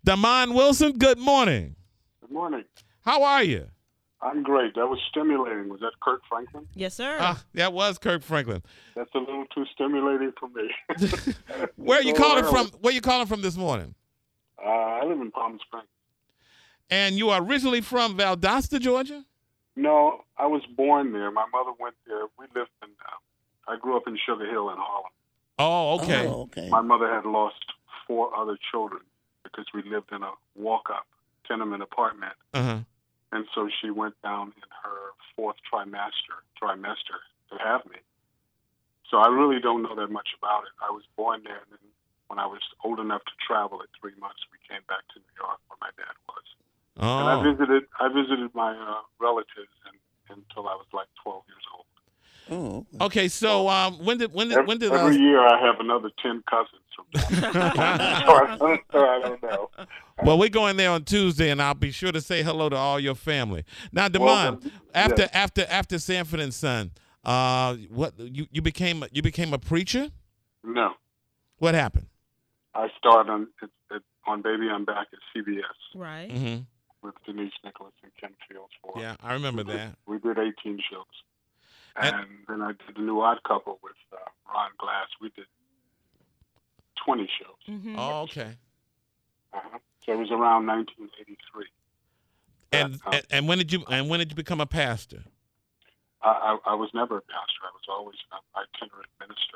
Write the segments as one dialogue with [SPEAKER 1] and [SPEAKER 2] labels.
[SPEAKER 1] Damon Wilson, good morning.
[SPEAKER 2] Good morning.
[SPEAKER 1] How are you?
[SPEAKER 2] I'm great. That was stimulating. Was that Kirk Franklin?
[SPEAKER 3] Yes, sir.
[SPEAKER 1] That was Kirk Franklin.
[SPEAKER 2] That's a little too stimulating for me.
[SPEAKER 1] Where are you calling from? Where are you calling from this morning?
[SPEAKER 2] I live in Palm Springs.
[SPEAKER 1] And you are originally from Valdosta, Georgia?
[SPEAKER 2] No, I was born there. My mother went there. We lived in. I grew up in Sugar Hill in Harlem.
[SPEAKER 1] Oh, okay.
[SPEAKER 4] Oh, okay.
[SPEAKER 2] My mother had lost 4 other children because we lived in a walk-up tenement apartment.
[SPEAKER 1] Uh-huh.
[SPEAKER 2] And so she went down in her 4th trimester to have me. So I really don't know that much about it. I was born there, and then when I was old enough to travel at 3 months, we came back to New York where my dad was.
[SPEAKER 1] Oh.
[SPEAKER 2] And I visited my relatives until I was like 12 years old.
[SPEAKER 4] Oh,
[SPEAKER 1] Okay, so when did
[SPEAKER 2] Every year I have another 10 cousins from that. so I don't know.
[SPEAKER 1] Well, we're going there on Tuesday, and I'll be sure to say hello to all your family. Now, Damon, after Sanford and Son, what you became a preacher?
[SPEAKER 2] No.
[SPEAKER 1] What happened?
[SPEAKER 2] I starred on Baby I'm Back at CBS
[SPEAKER 3] Right.
[SPEAKER 1] Mm-hmm.
[SPEAKER 2] with Denise Nicholas and Ken Fields.
[SPEAKER 1] Yeah, I remember that.
[SPEAKER 2] We did 18 shows. And then I did The New Odd Couple with Ron Glass. We did 20 shows.
[SPEAKER 3] Mm-hmm.
[SPEAKER 1] Oh, okay.
[SPEAKER 2] So it was around 1983.
[SPEAKER 1] And when did you become a pastor?
[SPEAKER 2] I was never a pastor. I was always an itinerant minister.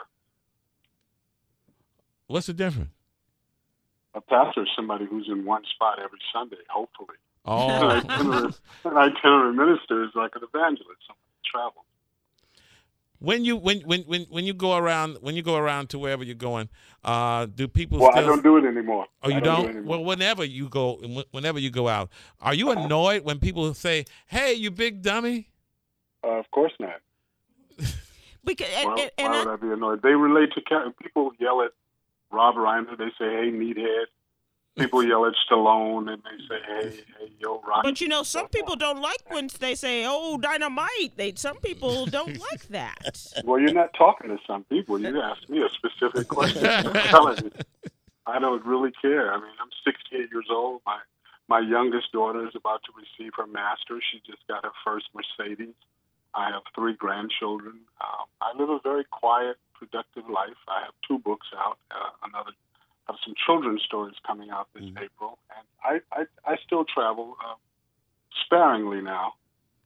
[SPEAKER 1] What's the difference?
[SPEAKER 2] A pastor is somebody who's in one spot every Sunday, hopefully.
[SPEAKER 1] Oh.
[SPEAKER 2] An itinerant minister is like an evangelist, someone who travels.
[SPEAKER 1] When you go around to wherever you're going, do people?
[SPEAKER 2] Well,
[SPEAKER 1] still...
[SPEAKER 2] I don't do it anymore.
[SPEAKER 1] Oh, you
[SPEAKER 2] I don't? Do it anymore.
[SPEAKER 1] Well, whenever you go out, are you annoyed when people say, "Hey, you big dummy"?
[SPEAKER 2] Of course not.
[SPEAKER 3] Because
[SPEAKER 2] Why would I be annoyed? They relate to people yell at Rob Reiner. They say, "Hey, meathead." People yell at Stallone and they say, "Hey, yo, Rocky."
[SPEAKER 3] But you know, some people don't like when they say, "Oh, dynamite." Some people don't like that.
[SPEAKER 2] Well, you're not talking to some people. You asked me a specific question. I'm telling you, I don't really care. I mean, I'm 68 years old. My youngest daughter is about to receive her master's. She just got her first Mercedes. I have 3 grandchildren. I live a very quiet, productive life. I have 2 books out. I have some children's stories coming out this April, and I still travel sparingly now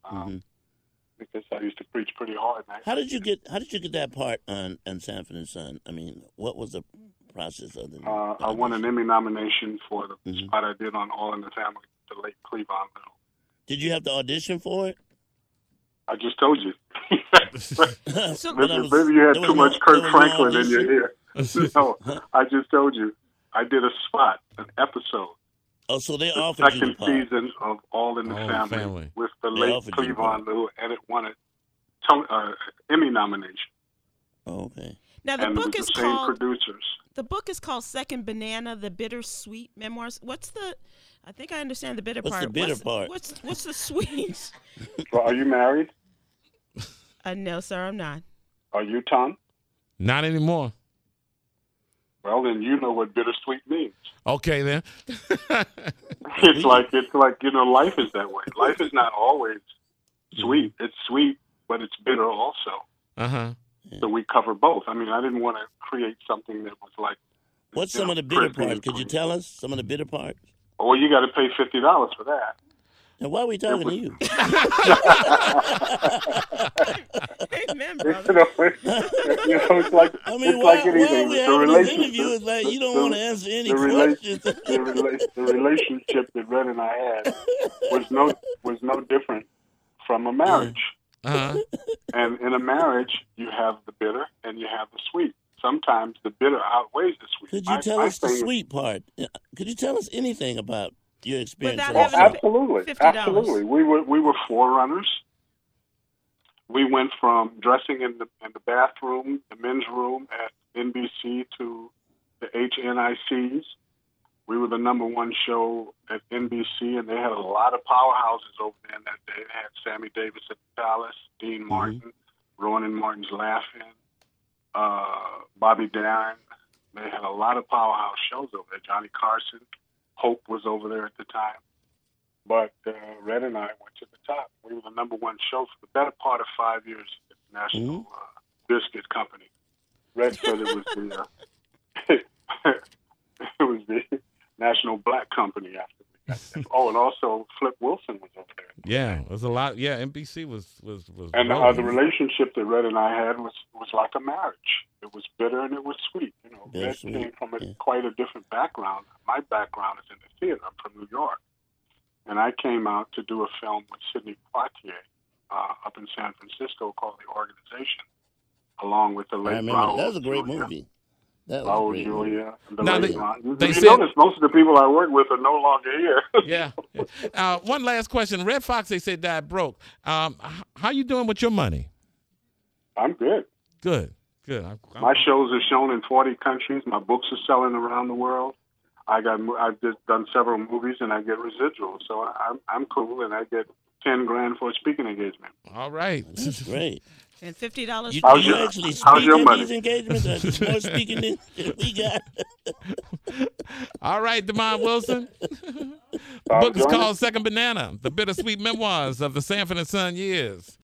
[SPEAKER 2] because I used to preach pretty hard.
[SPEAKER 4] How did you get that part on Sanford and Son? I mean, what was the process of the?
[SPEAKER 2] I won an Emmy nomination for the spot I did on All in the Family, the late Cleavon Little.
[SPEAKER 4] Did you have to audition for it?
[SPEAKER 2] I just told you.
[SPEAKER 3] So,
[SPEAKER 2] Maybe you had too much Kirk Franklin in your ear. No, I just told you. I did a spot, an episode.
[SPEAKER 4] Oh, so they
[SPEAKER 2] the
[SPEAKER 4] offered you the
[SPEAKER 2] second
[SPEAKER 4] part.
[SPEAKER 2] season of All in the Family with the late Cleavon Little, and it won an Emmy nomination.
[SPEAKER 4] Oh, okay.
[SPEAKER 3] now the
[SPEAKER 2] And
[SPEAKER 3] book
[SPEAKER 2] it
[SPEAKER 3] is
[SPEAKER 2] was the same
[SPEAKER 3] called
[SPEAKER 2] producers.
[SPEAKER 3] the book is called Second Banana: The Bittersweet Memoirs. What's the? I think I understand the bitter
[SPEAKER 4] What's
[SPEAKER 3] part.
[SPEAKER 4] the bitter part?
[SPEAKER 3] What's the sweet?
[SPEAKER 2] Well, are you married?
[SPEAKER 3] No, sir, I'm not.
[SPEAKER 2] Are you, Tom?
[SPEAKER 1] Not anymore.
[SPEAKER 2] Well, then you know what bittersweet means.
[SPEAKER 1] Okay, then.
[SPEAKER 2] It's like life is that way. Life is not always sweet. It's sweet, but it's bitter also.
[SPEAKER 1] Uh-huh.
[SPEAKER 2] So we cover both. I mean, I didn't want to create something that was like.
[SPEAKER 4] What's some of the bitter parts? Could you tell us some of the bitter parts?
[SPEAKER 2] Well, you got to pay $50 for that.
[SPEAKER 4] And why are we talking to you?
[SPEAKER 3] Amen, brother.
[SPEAKER 2] It's like
[SPEAKER 4] I mean,
[SPEAKER 2] it's
[SPEAKER 4] why
[SPEAKER 2] like anything.
[SPEAKER 4] are we
[SPEAKER 2] The
[SPEAKER 4] having this
[SPEAKER 2] relationship-
[SPEAKER 4] interview? It's like you don't want to answer any
[SPEAKER 2] the
[SPEAKER 4] questions.
[SPEAKER 2] the relationship that Red and I had was no different from a marriage.
[SPEAKER 1] Uh-huh.
[SPEAKER 2] And in a marriage, you have the bitter and you have the sweet. Sometimes the bitter outweighs the sweet.
[SPEAKER 4] Could you tell us the sweet part? Could you tell us anything about your experience?
[SPEAKER 3] Without
[SPEAKER 2] Oh,
[SPEAKER 3] having
[SPEAKER 2] absolutely,
[SPEAKER 3] $50.
[SPEAKER 2] absolutely. We were forerunners. We went from dressing in the bathroom, the men's room at NBC to the HNICs. We were the #1 show at NBC, and they had a lot of powerhouses over there in that day. They had Sammy Davis at the Palace, Dean Martin, Rowan Martin's Laughing, Bobby Darin. They had a lot of powerhouse shows over there. Johnny Carson. Hope was over there at the time. But Red and I went to the top. We were the #1 show for the better part of 5 years at the National Biscuit Company. Red said it was the it was the National Black Company after we got there. Oh, and also Flip Wilson was over there.
[SPEAKER 1] Yeah, it was a lot. Yeah, NBC was.
[SPEAKER 2] And
[SPEAKER 1] rolling.
[SPEAKER 2] the relationship that Red and I had was like a marriage. It was bitter and it was sweet. You know,
[SPEAKER 4] Yeah,
[SPEAKER 2] Red
[SPEAKER 4] sweet.
[SPEAKER 2] came from quite a different background. My background is in the theater. I'm from New York. And I came out to do a film with Sidney Poitier up in San Francisco called The Organization, along with the
[SPEAKER 4] I
[SPEAKER 2] late
[SPEAKER 4] remember
[SPEAKER 2] Raul
[SPEAKER 4] that was a great
[SPEAKER 2] Julia.
[SPEAKER 4] movie. That was
[SPEAKER 2] Raul
[SPEAKER 4] a great movie.
[SPEAKER 2] Julia. And the
[SPEAKER 1] Now,
[SPEAKER 2] late
[SPEAKER 1] they
[SPEAKER 2] Ron. You
[SPEAKER 1] said-
[SPEAKER 2] notice most of the people I work with are no longer here.
[SPEAKER 1] Yeah. One last question. Red Fox, they said, died broke. How you doing with your money?
[SPEAKER 2] I'm good.
[SPEAKER 1] Good.
[SPEAKER 2] My shows are shown in 40 countries. My books are selling around the world. I've just done several movies and I get residuals, so I'm cool, and I get $10,000 for a speaking engagement.
[SPEAKER 1] All right.
[SPEAKER 4] That's great.
[SPEAKER 3] And $50
[SPEAKER 4] You,
[SPEAKER 3] for
[SPEAKER 4] you
[SPEAKER 2] your-
[SPEAKER 4] actually
[SPEAKER 2] how's
[SPEAKER 4] speak
[SPEAKER 2] your
[SPEAKER 4] at
[SPEAKER 2] money?
[SPEAKER 4] these engagements? That's more speaking than we got.
[SPEAKER 1] All right, Demond Wilson. The book is called Second Banana, The Bittersweet Memoirs of the Sanford and Son Years.